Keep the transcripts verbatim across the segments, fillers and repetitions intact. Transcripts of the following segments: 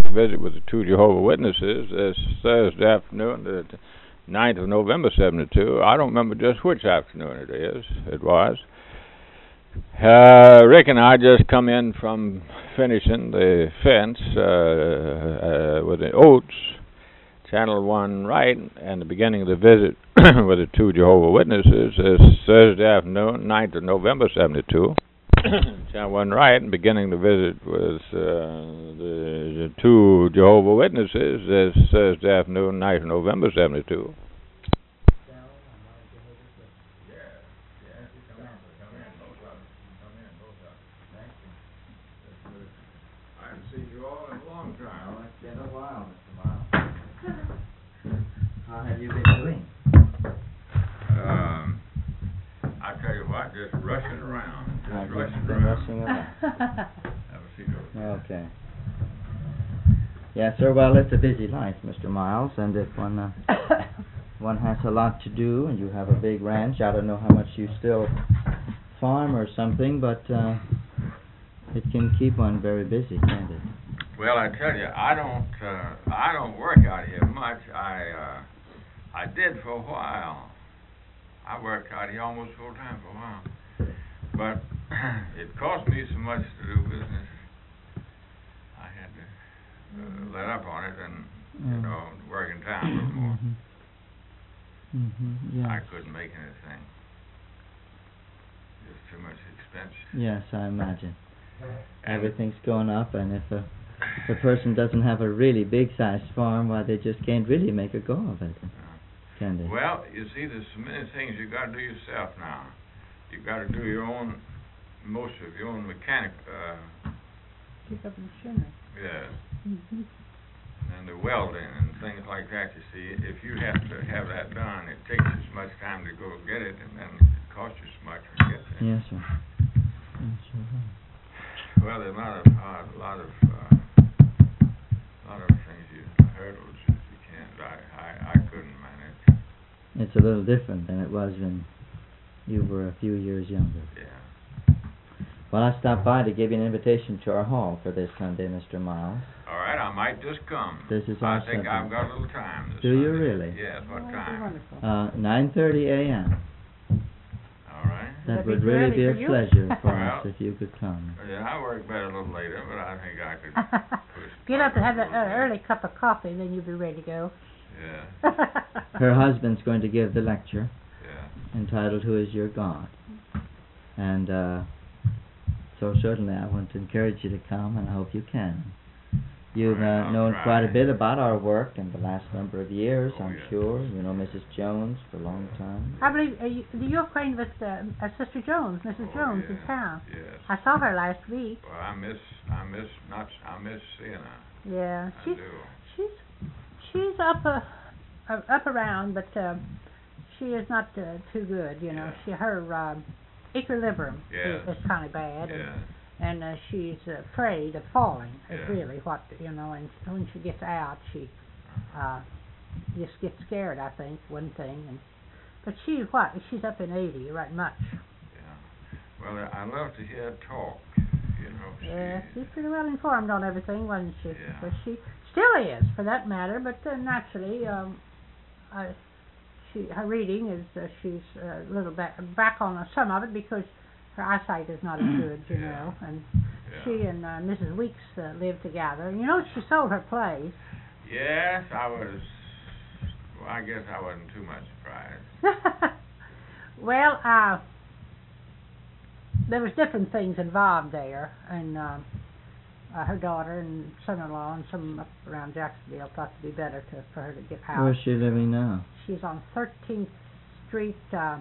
to visit with the two Jehovah Witnesses this Thursday afternoon, the ninth of November, seventy-two. I don't remember just which afternoon it is. It was. Uh, Rick and I just come in from finishing the fence uh, uh, with the Oats, Channel one right, and the beginning of the visit with the two Jehovah Witnesses is Thursday afternoon, ninth of November, seventy-two. Channel one right, and beginning the visit with uh, the, the two Jehovah Witnesses is Thursday afternoon, ninth of November, seventy-two. How have you been doing? Um, I tell you what, just rushing around. Just I've rushing been around. rushing around. Have a seat over there. Okay. Yes, sir. Well, it's a busy life, Mister Miles, and if one uh, one has a lot to do, and you have a big ranch, I don't know how much you still farm or something, but uh, it can keep one very busy, can't it? Well, I tell you, I don't, uh, I don't work out here much. I, uh, I did for a while. I worked out here almost full time for a while, but it cost me so much to do business. I had to uh, let up on it and, you Mm. know, work in town a little more. Mm-hmm. Mm-hmm. Yes. I couldn't make anything. Just too much expense. Yes, I imagine. And Everything's going up, and if a, if a person doesn't have a really big-sized farm, why, they just can't really make a go of it, can they? Well, you see, there's so many things you got to do yourself now. You got to do your own, most of your own mechanic. Uh, Pick up machinery. yes. Mm-hmm. And the welding and things like that. You see, if you have to have that done, it takes as much time to go get it, and then it costs you so much to get there. Yes, sir. Yes, sir. Well, there's a lot of uh, a lot of uh, lot of things you hurdles that you can't. I, I I couldn't manage. It's a little different than it was when you were a few years younger. Yeah. Well, I stopped by to give you an invitation to our hall for this Sunday, Mister Miles. All right, I might just come. This is I our think Sunday. I've got a little time. This Do you Sunday. really? Yes. What Oh, time? wonderful. Uh, nine thirty a.m. All right. That That'd would be really early be a for you. pleasure for Well, us if you could come. Yeah, I work better a little later, but I think I could push. Get up and have a an little bit. early cup of coffee, then you'll be ready to go. Yeah. Her husband's going to give the lecture Yeah. entitled Who Is Your God? And uh, so certainly I want to encourage you to come, and I hope you can. You've Right, uh, I'll known try. quite a bit about our work in the last number of years, Oh, I'm yeah. sure. You know Missus Jones for a long time. I believe uh, you, you're acquainted with uh, uh, Sister Jones, Missus Oh, Jones yeah. in town. Yes. I saw her last week. Well, I miss, I miss, not, I miss seeing her. Yeah, I she's do. she's she's up uh, uh, up around, but um, she is not uh, too good. You know, Yeah. she her um, equilibrium Yes. is, is kind of bad, and Yeah. and uh, she's afraid of falling. Is Yeah. really what you know. And when she gets out, she uh, just gets scared. I think one thing, and but she what she's up in eighty right much. Yeah. Well, I love to hear her talk. You know. She, Yeah, she's pretty well informed on everything, wasn't she? Yeah. But she still is, for that matter. But uh, naturally, um, I, she her reading is uh, she's a little back back on some of it because her eyesight is not as good, you Yeah. know. And Yeah. she and uh, Missus Weeks uh, live together. You know, she sold her place. Yes, I was. Well, I guess I wasn't too much surprised. Well, uh, there was different things involved there, and um, uh, her daughter and son-in-law and some up around Jacksonville thought it'd be better to for her to get out. Where's she living now? She's on thirteenth Street. Uh,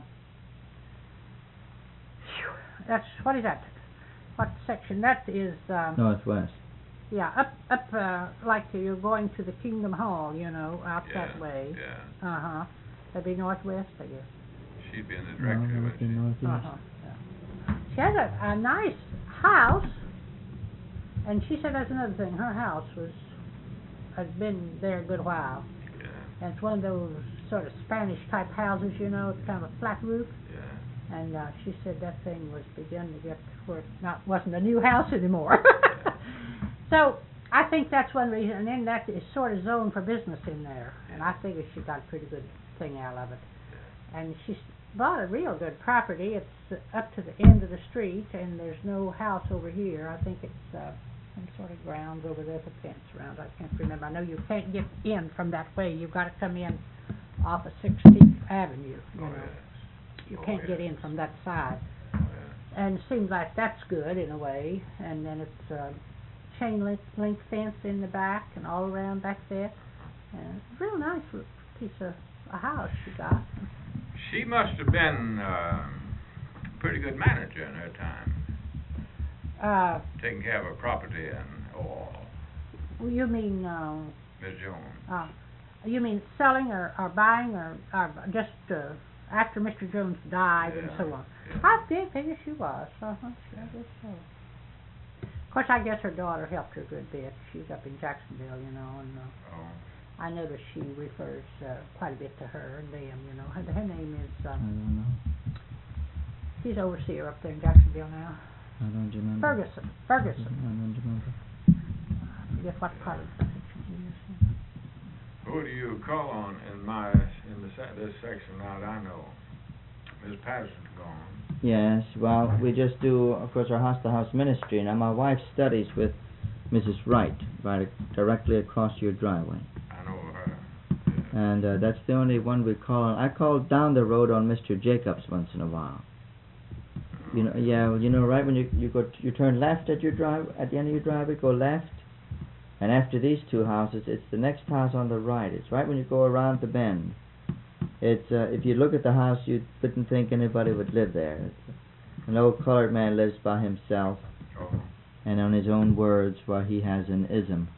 that's what is that? What section? That is. Um, Northwest. Yeah, up up uh, like you're going to the Kingdom Hall, you know, out Yeah. that way. Yeah. Uh huh. That'd be northwest, I guess. She'd be in the No, directory, that would wouldn't be she? northeast. Uh huh. Yeah. She has a, a nice house, and she said that's another thing. Her house was has been there a good while, Yeah. and it's one of those sort of Spanish type houses, you know, it's kind of a flat roof. Yeah. And uh, she said that thing was beginning to get where it not wasn't a new house anymore. So I think that's one reason, and then that is sort of zoned for business in there, and I figure she got a pretty good thing out of it. And she's bought a real good property. It's up to the end of the street, and there's no house over here. I think it's uh, some sort of grounds over there, the fence around. I can't remember. I know you can't get in from that way. You've got to come in off of sixteenth Avenue. You Oh, know, yes. you Oh, can't yes. get in from that side. Oh, yes. And it seems like that's good in a way. And then it's uh, chain link, link fence in the back and all around back there. And it's a real nice l- piece of a house she got. She must have been um, a pretty good manager in her time, Uh, taking care of her property and all. you mean uh, Miss Jones. uh, you mean selling or, or buying or, or just uh, after Mister Jones died and so on? Yeah. I did figure she was. Uh-huh. I guess so. Of course, I guess her daughter helped her a good bit. She's up in Jacksonville, you know, and uh, Oh. I notice she refers uh, quite a bit to her and them, you know. Her, her name is, I uh, don't know. she's overseer up there in Jacksonville now. I don't remember. Ferguson. Ferguson. I don't remember. I forget what part of the country she is. Who do you call on in my in the se- this section now that I know? Miss Patterson's gone. Yes, well, we just do, of course, our house-to-house ministry. Now, my wife studies with Missus Wright, right directly across your driveway. I know her. And uh, that's the only one we call on. I call down the road on Mister Jacobs once in a while. You know, yeah, well, you know, right when you you go, t- you turn left at your drive, at the end of your driveway, go left, and after these two houses, it's the next house on the right. It's right when you go around the bend. It's uh, if you look at the house, you wouldn't think anybody would live there. It's an old colored man lives by himself, Oh. and on his own words, well, he has an ism,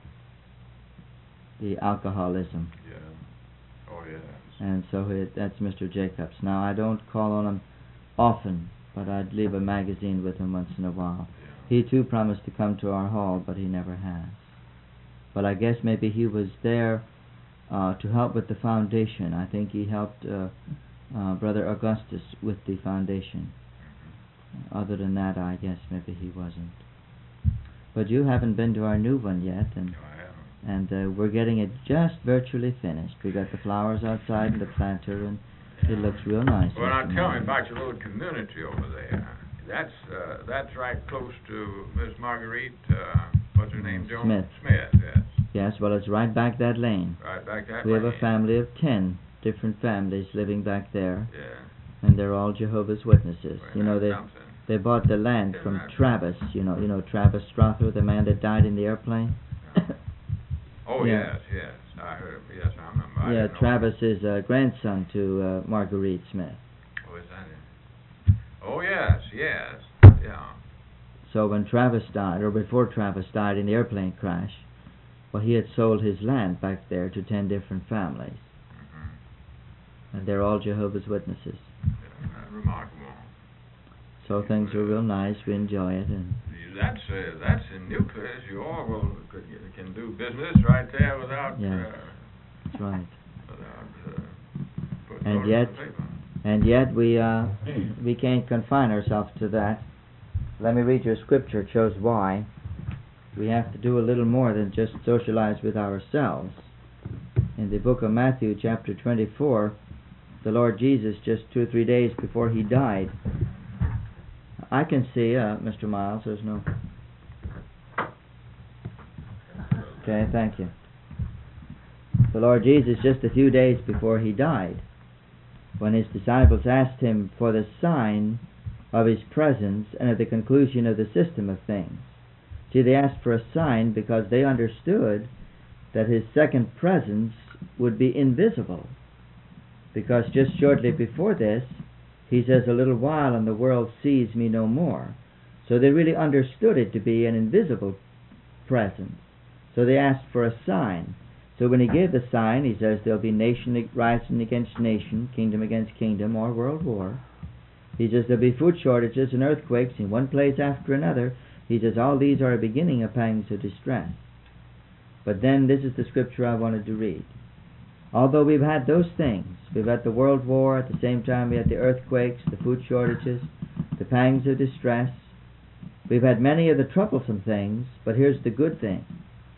the alcoholism. Yeah. Oh yes. And so it, that's Mister Jacobs. Now, I don't call on him often, but I'd leave a magazine with him once in a while. Yeah. He too promised to come to our hall, but he never has. But I guess maybe he was there uh, to help with the foundation. I think he helped uh, uh, Brother Augustus with the foundation. Other than that, I guess maybe he wasn't. But you haven't been to our new one yet, and No, I haven't. and uh, we're getting it just virtually finished. We got the flowers outside and the planter, and it looks real nice. Well, now Mister tell me Martin. about your little community over there. That's uh, that's right close to Miss Marguerite. Uh, what's her name? Jones Smith. Smith. Yes. Yes, well, it's right back that lane. Right back that We have way. a family of ten different families living back there, Yeah. and they're all Jehovah's Witnesses. Well, You know, that's they something. they bought the land Yeah, from that's- Travis. You know, you know Travis Strother, the man that died in the airplane. Oh Yeah. yes, yes. I heard. Yes, I remember. I Yeah, didn't know- Travis is a grandson to uh, Marguerite Smith. Oh, is that it? Oh yes, yes. Yeah. So when Travis died, or before Travis died in the airplane crash, well, he had sold his land back there to ten different families, Mm-hmm. and they're all Jehovah's Witnesses. Yeah, remarkable. So things are real nice. We enjoy it, and That's uh, that's in Nucleus. You all will could, can do business right there without Yes. uh, that's right. without uh, putting And orders yet- on paper. And yet we uh, we can't confine ourselves to that. Let me read you a scripture. It shows why. We have to do a little more than just socialize with ourselves. In the book of Matthew, chapter twenty-four, the Lord Jesus, just two or three days before he died, I can see, uh, Mister Miles, there's no... Okay, thank you. The Lord Jesus, just a few days before he died, when his disciples asked him for the sign of his presence and of the conclusion of the system of things. See, they asked for a sign because they understood that his second presence would be invisible. Because just shortly before this, he says, "A little while and the world sees me no more." So they really understood it to be an invisible presence. So they asked for a sign. So when he gave the sign, he says there'll be nation rising against nation, kingdom against kingdom, or world war. He says there'll be food shortages and earthquakes in one place after another. He says all these are a beginning of pangs of distress. But then this is the scripture I wanted to read. Although we've had those things, we've had the world war, at the same time we had the earthquakes, the food shortages, the pangs of distress. We've had many of the troublesome things, but here's the good thing.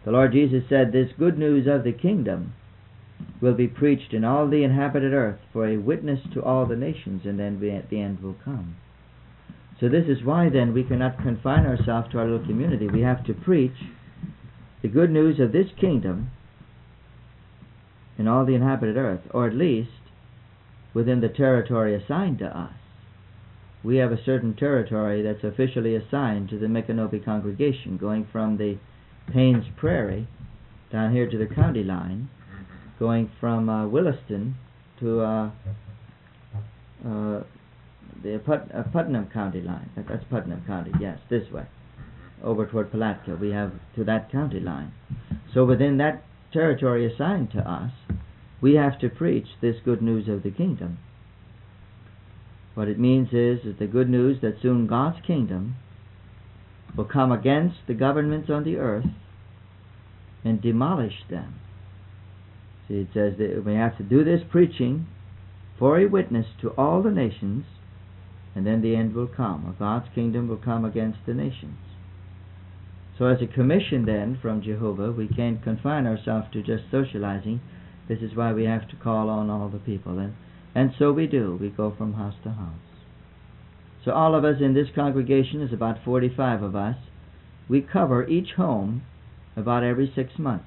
The Lord Jesus said, this good news of the kingdom will be preached in all the inhabited earth for a witness to all the nations, and then the end will come. So this is why then we cannot confine ourselves to our little community. We have to preach the good news of this kingdom in all the inhabited earth, or at least within the territory assigned to us. We have a certain territory that's officially assigned to the Micanopy congregation, going from the Paynes Prairie down here to the county line, going from uh, Williston to uh, uh, the Put- uh, Putnam County line. That, that's Putnam County, yes, this way, over toward Palatka. We have to that county line. So within that territory assigned to us, we have to preach this good news of the kingdom. What it means is that the good news that soon God's kingdom will come against the governments on the earth and demolish them. See, it says that we have to do this preaching for a witness to all the nations, and then the end will come, or God's kingdom will come against the nations. So as a commission then from Jehovah, we can't confine ourselves to just socializing. This is why we have to call on all the people. And, and so we do. We go from house to house. So all of us in this congregation is about forty-five of us. We cover each home about every six months.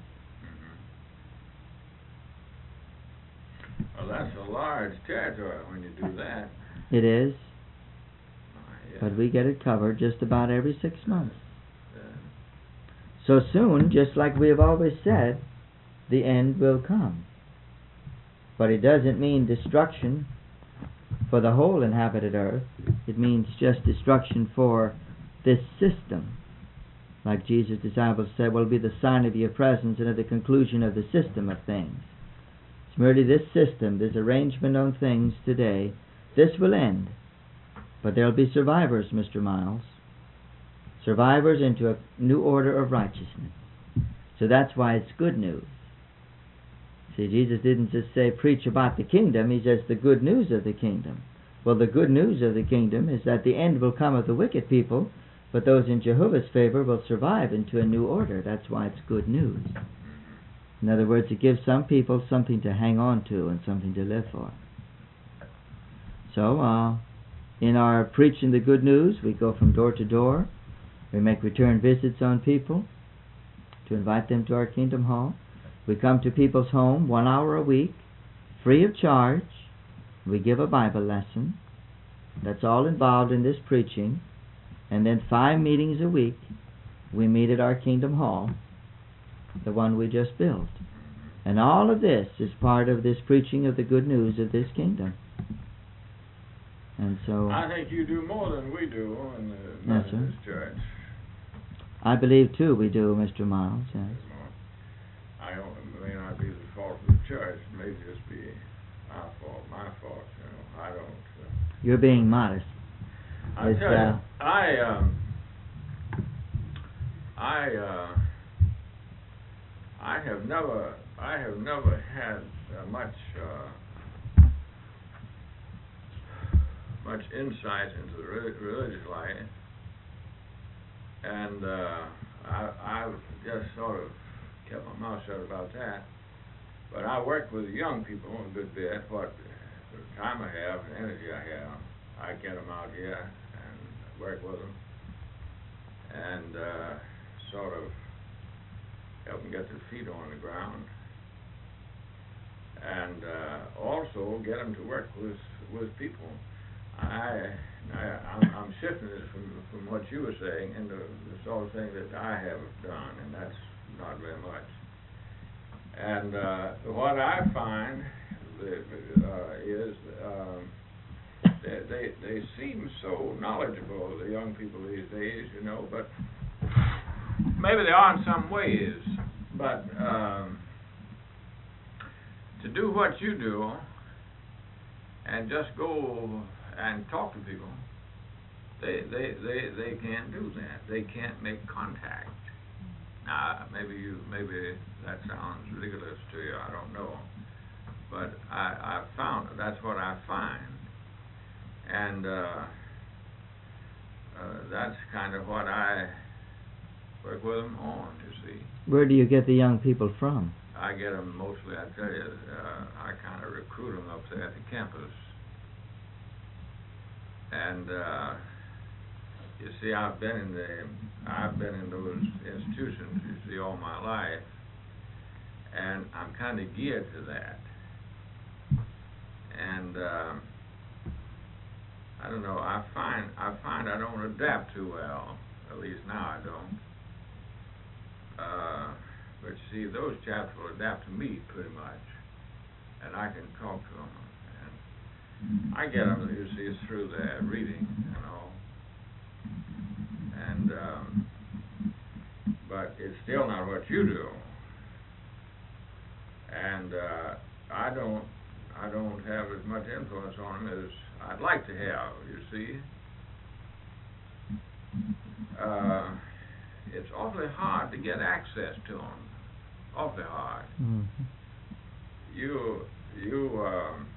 Well, that's a large territory when you do that. It is. Oh, yeah. But we get it covered just about every six months. So soon, just like we have always said, the end will come. But it doesn't mean destruction for the whole inhabited earth. It means just destruction for this system. Like Jesus' disciples said, will be the sign of your presence and of the conclusion of the system of things. It's merely this system, this arrangement on things today. This will end. But there will be survivors, Mister Miles. Survivors into a new order of righteousness. So that's why it's good news. See, Jesus didn't just say, preach about the kingdom. He says the good news of the kingdom. Well, the good news of the kingdom is that the end will come of the wicked people, but those in Jehovah's favor will survive into a new order. That's why it's good news. In other words, it gives some people something to hang on to and something to live for. So, uh, in our preaching the good news, we go from door to door. We make return visits on people to invite them to our Kingdom Hall. We come to people's home one hour a week, free of charge. We give a Bible lesson. That's all involved in this preaching. And then five meetings a week, we meet at our Kingdom Hall, the one we just built. And all of this is part of this preaching of the good news of this kingdom. And so I think you do more than we do in the Yes, sir. Methodist Church. I believe too we do, Mister Miles, yes. I don't, it may not be the fault of the church. It may just be our fault, my fault. You know, I don't. Uh, You're being modest. I It's, tell you, uh, I um, I uh, I have never, I have never had uh, much uh, much insight into the re- religious life, and uh, I I've just sort of kept my mouth shut about that. But I work with young people a good bit. What the time I have and energy I have, I get them out here and work with them, and uh, sort of help them get their feet on the ground, and uh, also get them to work with with people. I, I I'm, I'm shifting it from from what you were saying into the sort of thing that I have done, and that's not very much. And uh, what I find uh, is um, they, they they seem so knowledgeable, the young people these days, you know, but maybe they are in some ways. But um, to do what you do and just go and talk to people, they they they, they can't do that. They can't make contact. Now, maybe you, maybe that sounds ridiculous to you, I don't know. But I, I found, that's what I find. And uh, uh, that's kind of what I, work with them on, you see. Where do you get the young people from? I get them mostly, I tell you, uh, I kind of recruit them up there at the campus. And, uh, you see, I've been in the, I've been in those institutions, you see, all my life. And I'm kind of geared to that. And, uh, I don't know, I find, I find I don't adapt too well. At least now I don't. Uh, but see, those chaps will adapt to me pretty much. And I can talk to them. And I get them, you see, it's through the reading, you know. And, um, but it's still not what you do. And, uh, I don't, I don't have as much influence on them as I'd like to have, you see. Uh, it's awfully hard to get access to them. Awfully hard. Mm-hmm. You, you, um,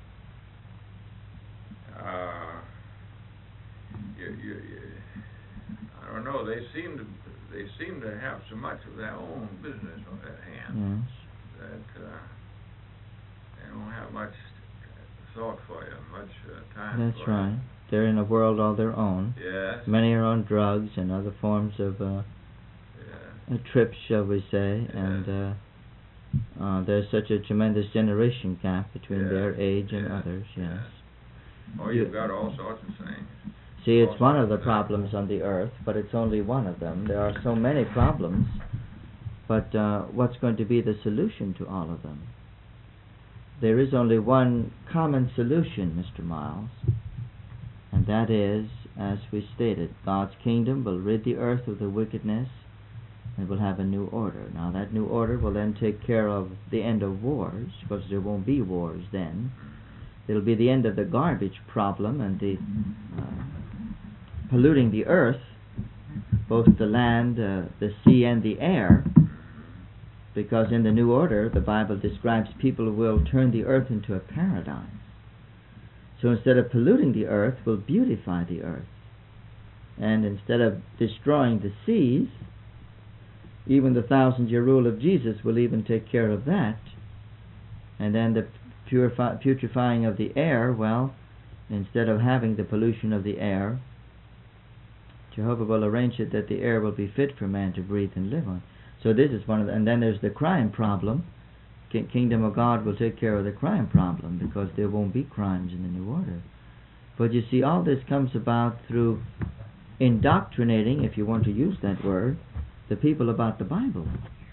uh, you, you, you, I don't know, they seem to, they seem to have so much of their own business on their hands Yes. that, uh, they don't have much thought for you, much uh, time That's for right. you. They're in a world all their own. Yes. Many are on drugs and other forms of uh, Yeah. uh, trips, shall we say, Yes. and uh, uh, there's such a tremendous generation gap between Yes. their age and Yes. others, yes. Yes. Oh, You- you've got all sorts of things. See, All it's one of sorts the things. problems on the earth, but it's only one of them. There are so many problems, but uh, what's going to be the solution to all of them? There is only one common solution, Mister Miles, and that is, as we stated, God's kingdom will rid the earth of the wickedness and will have a new order. Now, that new order will then take care of the end of wars, because there won't be wars then. It'll be the end of the garbage problem and the uh, polluting the earth, both the land, uh, the sea, and the air, because in the new order, the Bible describes people will turn the earth into a paradise. So instead of polluting the earth, we'll beautify the earth. And instead of destroying the seas, even the thousand-year rule of Jesus will even take care of that. And then the purifi- putrefying of the air, well, instead of having the pollution of the air, Jehovah will arrange it that the air will be fit for man to breathe and live on. So this is one of the, and then there's the crime problem. Ki- Kingdom of God will take care of the crime problem, because there won't be crimes in the new order. But you see, all this comes about through indoctrinating, if you want to use that word, the people about the Bible.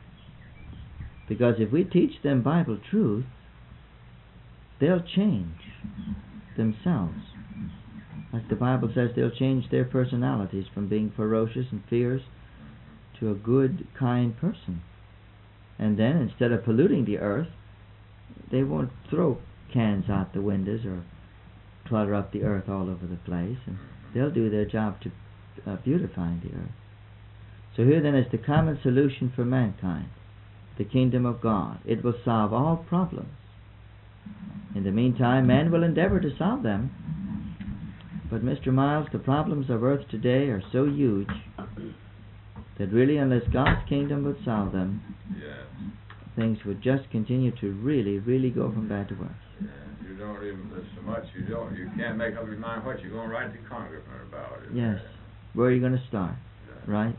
Because if we teach them Bible truth, they'll change themselves. Like the Bible says, they'll change their personalities from being ferocious and fierce to a good, kind person. And then, instead of polluting the earth, they won't throw cans out the windows or clutter up the earth all over the place. And they'll do their job to uh, beautifying the earth. So here then is the common solution for mankind, the kingdom of God. It will solve all problems. In the meantime, man will endeavor to solve them. But Mister Miles, the problems of earth today are so huge that really, unless God's kingdom would solve them, Yes. things would just continue to really, really go from bad to worse. Yeah. You don't even, there's so much you don't, you can't make up your mind what you're going to write to Congressman about it. Yes. Where are you going to start? Yeah. Right?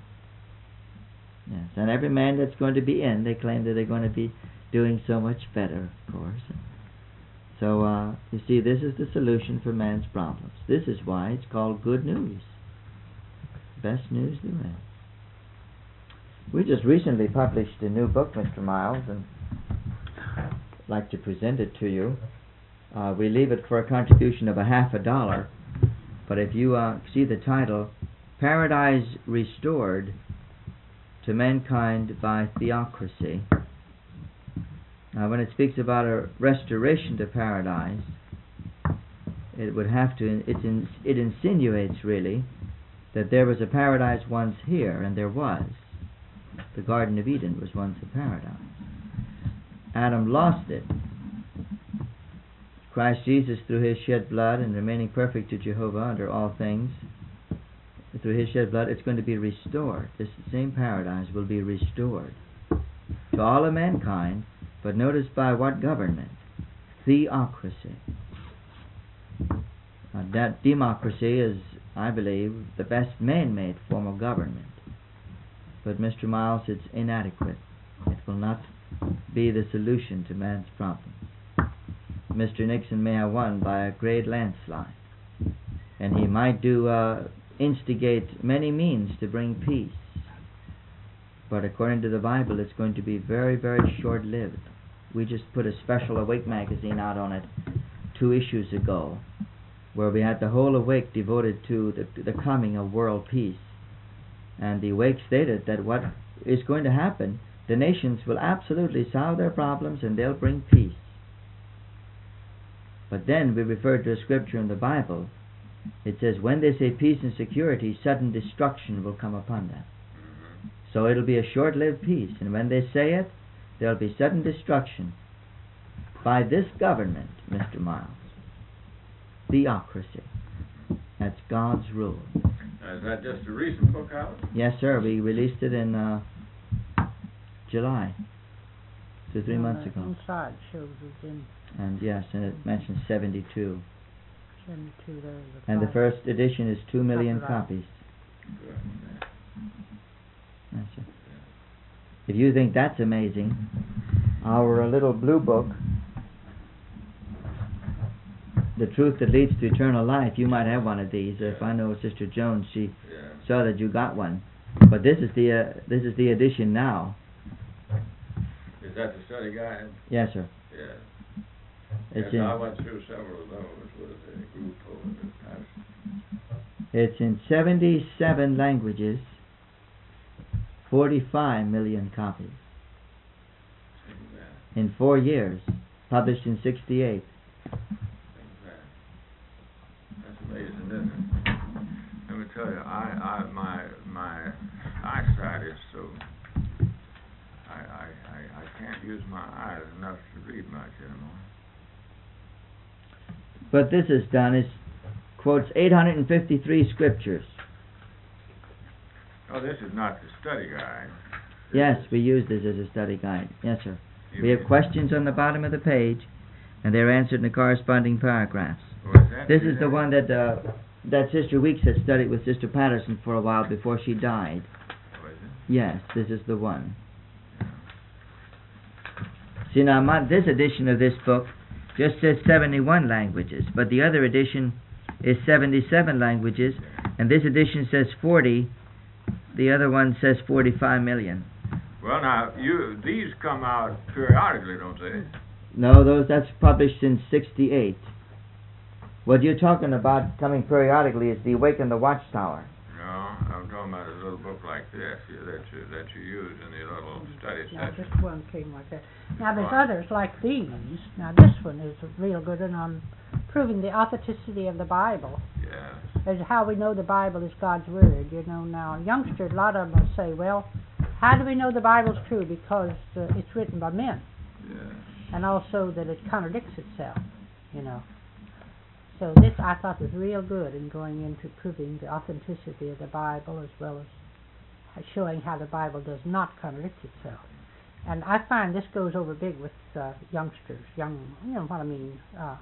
Yes. And every man that's going to be in, they claim that they're going to be doing so much better, of course. So, uh, you see, this is the solution for man's problems. This is why it's called good news. Best news there is. We just recently published a new book, Mister Miles, and I'd like to present it to you. Uh, we leave it for a contribution of a half a dollar, but if you uh, see the title, Paradise Restored to Mankind by Theocracy. Now, when it speaks about a restoration to paradise, it would have to, it, in, it insinuates really that there was a paradise once here, and there was. The Garden of Eden was once a paradise. Adam lost it. Christ Jesus, through his shed blood and remaining perfect to Jehovah under all things, through His shed blood, it's going to be restored. This same paradise will be restored to all of mankind, but notice by what government? Theocracy. Uh, that democracy is, I believe, the best man-made form of government. But Mister Miles, it's inadequate. It will not be the solution to man's problems. Mister Nixon may have won by a great landslide, and he might do uh, instigate many means to bring peace. But according to the Bible, it's going to be very, very short-lived. We just put a special Awake magazine out on it two issues ago, where we had the whole Awake devoted to the, the coming of world peace. And the Awake stated that what is going to happen, the nations will absolutely solve their problems and they'll bring peace. But then we refer to a scripture in the Bible. It says, when they say peace and security, sudden destruction will come upon them. So it'll be a short-lived peace. And when they say it, there'll be sudden destruction by this government, Mister Miles. Theocracy. That's God's rule. Is that just a recent book out? Yes, sir. We released it in uh, July, two, three On months the ago. Inside shows it's in And yes, and it mentions seventy-two. seventy-two there. The And the five. first edition is two million Copyright. copies. Yes, sir. If you think that's amazing, our little blue book, The Truth That Leads to Eternal Life, you might have one of these. If I know Sister Jones, she Yeah. saw that you got one. But this is the uh, this is the edition now. Is that the study guide? Yes, sir. Yeah. It's Yes, in I went through several of those with a group over the past. it's in seventy-seven languages, forty-five million copies in four years, published in sixty-eight. That's amazing, isn't it? Let me tell you, I, I, my, my eyesight is so, I, I, I, I can't use my eyes enough to read much anymore. But this is done, it quotes eight hundred fifty-three scriptures. Oh, this is not the study guide. Yes, we use this as a study guide. Yes, sir. You We have mean- questions on the bottom of the page, and they're answered in the corresponding paragraphs. Oh, is that This the- is the one that uh, that Sister Weeks had studied with Sister Patterson for a while before she died. Oh, is it? Yes, this is the one. See, now my, this edition of this book just says seventy-one languages, but the other edition is seventy-seven languages, and this edition says forty. The other one says forty-five million. Well, now, you, these come out periodically, don't they? No, those that's published in sixty-eight. What you're talking about coming periodically is the Awaken the Watchtower. No, I'm talking about a little book like this you- that you, that you use in the little study Now session. this one came like that. Now there's Right. others like these. Now this one is a real good one on proving the authenticity of the Bible. Yes. As how we know the Bible is God's word. You know, now youngsters, a lot of them will say, well, how do we know the Bible's true? Because uh, it's written by men, Yes. and also that it contradicts itself. You know. So this I thought was real good in going into proving the authenticity of the Bible as well as showing how the Bible does not contradict itself. And I find this goes over big with uh, youngsters, young, you know what I mean, uh,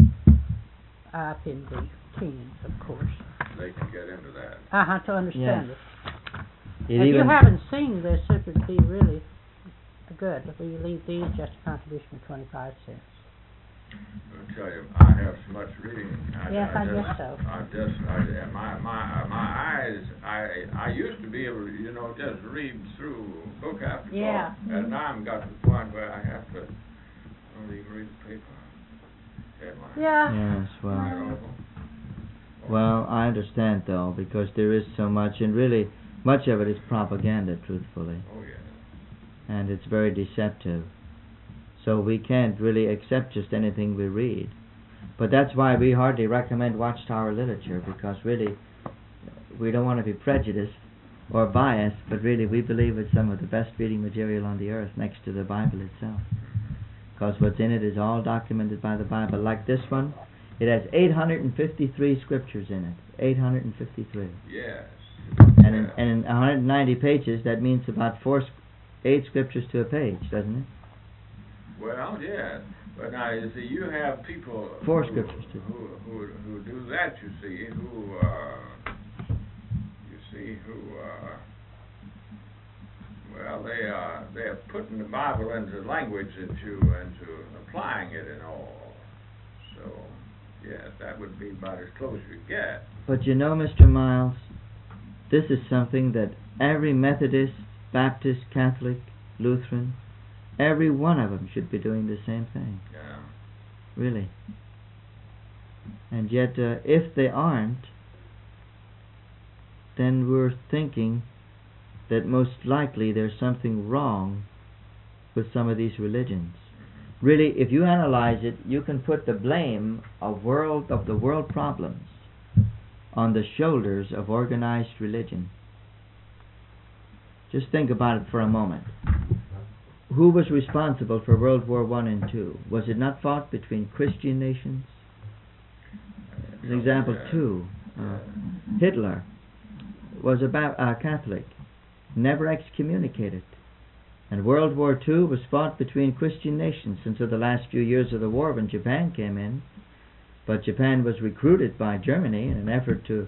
up in the teens, of course. They can get into that. Uh-huh, to understand Yes. it. It If you even haven't seen this, it would be really good. If we leave these, just a contribution of twenty-five cents. I'll tell you, I have so much reading. I, Yes, I just, guess so. I just, I, my, my, my eyes, I, I used to be able to, you know, just read through book after Yeah. book. And now I'm got to the point where I have to, I don't even read the paper. Headlines. Yeah. yes, well, I well, I understand though, because there is so much, and really much of it is propaganda, truthfully, Oh, yeah. and it's very deceptive. So we can't really accept just anything we read. But that's why we hardly recommend Watchtower literature, because really we don't want to be prejudiced or biased, but really we believe it's some of the best reading material on the earth next to the Bible itself. Because what's in it is all documented by the Bible. Like this one, it has eight hundred fifty-three scriptures in it. eight hundred fifty-three. Yes. And in, and in one hundred ninety pages, that means about four, eight scriptures to a page, doesn't it? Well, yeah. But now, you see, you have people Four who, scriptures to who, who, who do that, you see, who, uh, you see, who, uh, well, they are, they are putting the Bible into language that you, into applying it and all. So, yes, that would be about as close as you get. But you know, Mister Miles, this is something that every Methodist, Baptist, Catholic, Lutheran, every one of them should be doing the same thing. Yeah. Really. And yet, uh, if they aren't, then we're thinking that most likely there's something wrong with some of these religions. Really, if you analyze it, you can put the blame of world of the world problems on the shoulders of organized religion. Just think about it for a moment. Who was responsible for World War One and Two? Was it not fought between Christian nations? As example two, uh, Hitler was a ba- uh, Catholic, never excommunicated. And World War Two was fought between Christian nations until the last few years of the war when Japan came in. But Japan was recruited by Germany in an effort to,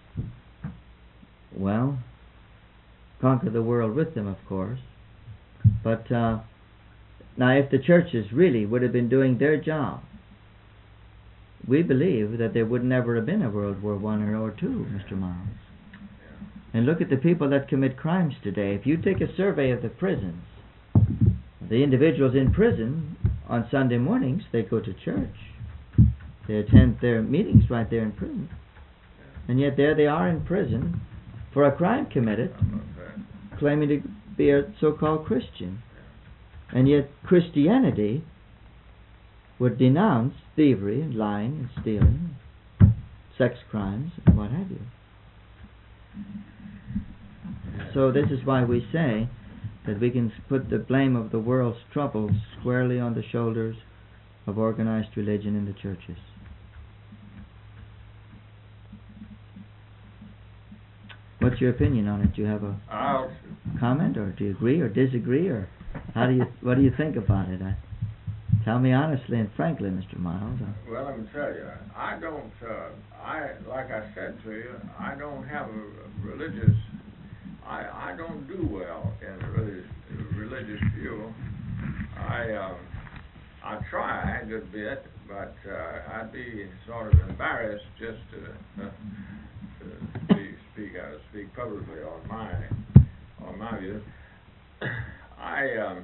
well, conquer the world with them, of course. But uh, now if the churches really would have been doing their job, we believe that there would never have been a World War One or, or Two, Mister Miles. And look at the people that commit crimes today. If you take a survey of the prisons, the individuals in prison, on Sunday mornings, they go to church. They attend their meetings right there in prison. And yet there they are in prison for a crime committed, claiming to be a so-called Christian. And yet Christianity would denounce thievery and lying and stealing, sex crimes and what have you. So this is why we say that we can put the blame of the world's troubles squarely on the shoulders of organized religion in the churches. What's your opinion on it? Do you have a I'll, comment, or do you agree or disagree, or how do you what do you think about it? I, tell me honestly and frankly, Mister Miles. well, let me tell you, I don't, uh, I like I said to you, I don't have a religious, I I don't do well in a religious religious view. I um, I try a good bit, but uh, I'd be sort of embarrassed just to, uh, to speak speak uh, speak publicly on my on my views. I um.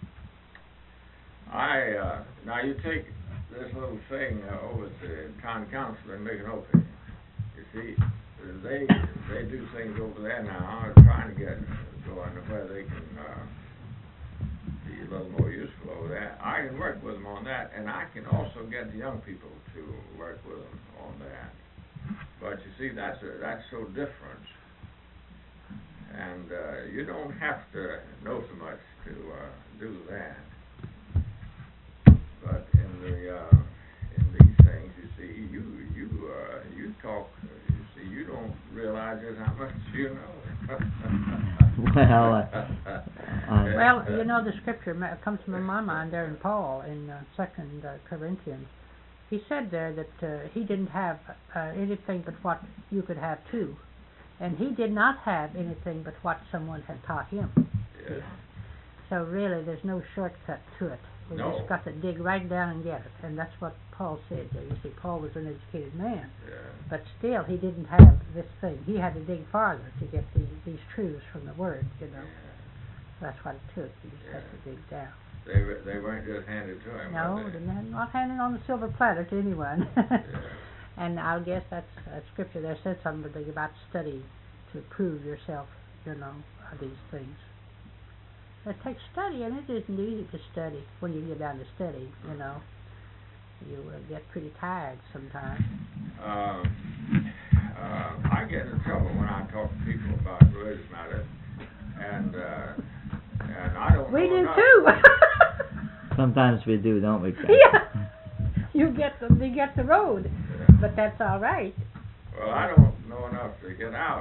I, uh, now you take this little thing uh, over to the town council and make an opening. You see, they they do things over there now, trying to get going to where they can uh, be a little more useful over there. I can work with them on that, and I can also get the young people to work with them on that. But you see, that's a, that's so different, and uh, you don't have to know so much to uh, do that. But in the uh, in these things, you see, you you uh, you talk. You see, you don't realize just how much you know. well, uh, uh, well, you know, the scripture comes to my mind there in Paul in uh, Second uh, Corinthians. He said there that uh, he didn't have uh, anything but what you could have too, and he did not have anything but what someone had taught him. Yeah. So really, there's no shortcut to it. We No. just got to dig right down and get it, and that's what Paul said there. You see, Paul was an educated man, Yeah. but still he didn't have this thing. He had to dig farther to get these, these truths from the Word, you know. That's what it took. You just Yeah. had to dig down. They were, they weren't just handed to him. No, were they? didn't have, not handed on a silver platter to anyone. Yeah. And I guess that's uh, scripture there said something about study to prove yourself, you know, of these things. It takes study, and it isn't easy to study when you get down to study, you know. You uh, get pretty tired sometimes. Um, uh, I get in trouble when I talk to people about religious matters, and uh, and I don't We know do enough. too. sometimes we do, don't we? Ken? Yeah. You get the, you get the road, Yeah. but that's all right. Well, I don't know enough to get out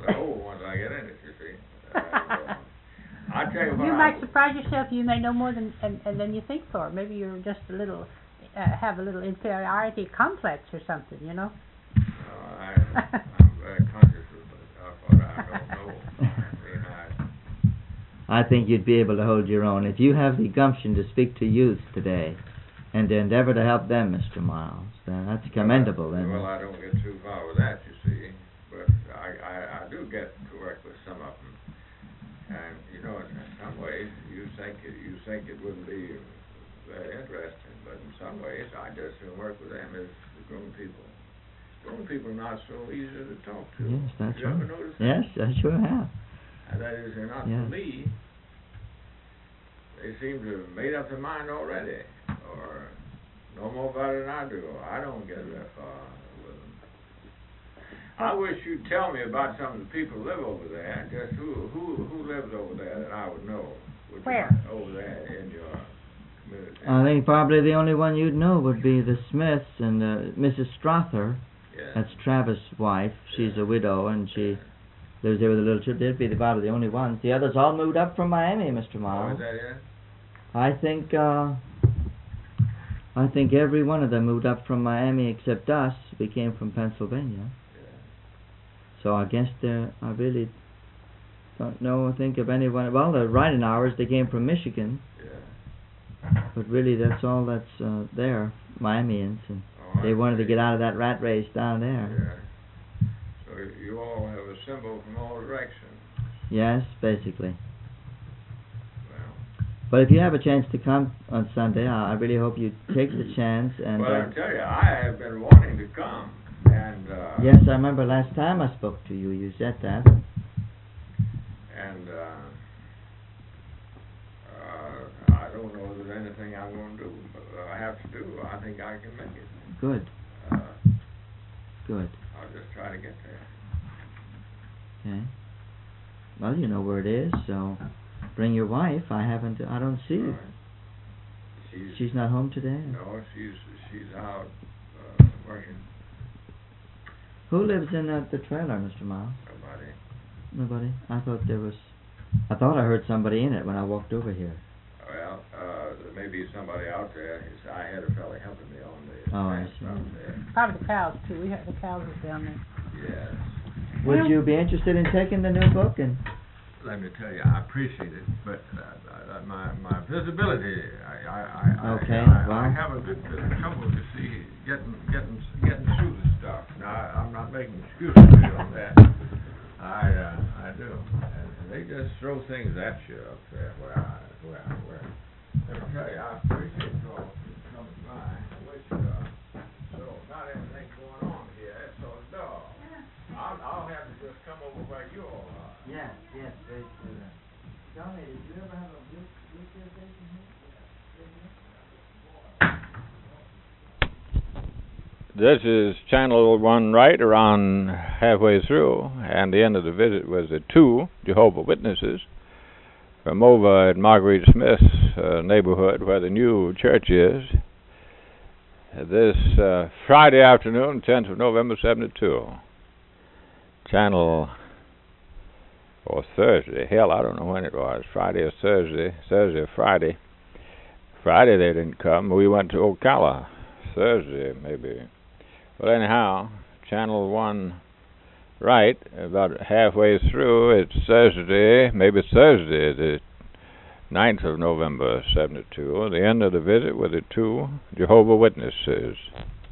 the old ones I get in it, you see. Uh, I tell you what. You I might surprise yourself. You may know more than and, and than you think for. Maybe you're just a little uh, have a little inferiority complex or something. You know. No, I, I'm very conscious of what I don't know. I mean, I. I think you'd be able to hold your own if you have the gumption to speak to youth today, and to endeavor to help them, Mister Miles. Then that's commendable. Well, then. well, I don't get too far with that, you see, but I, I, I do get to work with some of them, and you know, in some ways you think it, you think it wouldn't be very interesting, but in some ways I just don't work with them as the grown people. Grown people are not so easy to talk to. Yes, that's you right. ever notice that? Yes, I sure have. And that is, they're not Yeah. for me. They seem to have made up their mind already, or know more about it than I do. I don't get that far with them. I wish you'd tell me about some of the people who live over there. Just who who who lives over there that I would know. Would Where? You, over there in your community. I think probably the only one you'd know would be the Smiths and uh, Missus Strother. Yeah. That's Travis' wife. She's Yeah. a widow, and she lives there with a little children. They'd be the, probably the only ones. The others all moved up from Miami, Mister Oh, Miles. is that it? I think, uh, I think every one of them moved up from Miami except us. We came from Pennsylvania. Yeah. So I guess there, I really don't know or think of anyone. Well, the writing hours, they came from Michigan. Yeah. But really, that's all that's uh, there, Miamians. And Oh, they I wanted to see. get out of that rat race down there. Yeah. So you all have a symbol from all directions. Yes, basically. Well. But if you have a chance to come on Sunday, I, I really hope you take the chance. And Well, uh, I tell you, I have been wanting to come, and uh, yes, I remember last time I spoke to you, you said that. and uh, uh, I don't know if there's anything I'm going to do, but I have to do. I think I can make it. Good, Uh, good. I'll just try to get there. Okay. Well, you know where it is, so bring your wife. I haven't. I don't see All her. right. She's, She's not home today. no, she's she's out uh, working. Who lives in uh, the trailer, Mister Miles? Nobody. Nobody. I thought there was. I thought I heard somebody in it when I walked over here. Well, uh, there may be somebody out there. It's, I had a fellow helping me on the Oh, I fence see. out there. Probably the cows too. We had the cows was down there. Yes. Would you be interested in taking the new book? And Let me tell you, I appreciate it, but uh, uh, my my visibility, I I I, Okay, I, I, well. I have a good bit of trouble to see getting getting getting through the stuff. Now I, I'm not making excuses to you on that. I uh, I do, and they just throw things at you up there where I where I where. Let me tell you, I appreciate you all coming by. I wish uh, so not anything going on here. So no, I'll I'll have to just come over where you all are. yes, yes, very true. Johnny, did you ever have a blue blue station here? This is Channel one right around halfway through, and the end of the visit was the two Jehovah's Witnesses from over at Marguerite Smith's uh, neighborhood where the new church is. This uh, Friday afternoon, tenth of November, seventy-two. Channel, or Thursday, hell, I don't know when it was, Friday or Thursday, Thursday or Friday. Friday they didn't come, we went to Ocala, Thursday maybe. Well, anyhow, Channel one right, about halfway through, it's Thursday, maybe Thursday, the ninth of November, seventy-two, the end of the visit with the two Jehovah's Witnesses.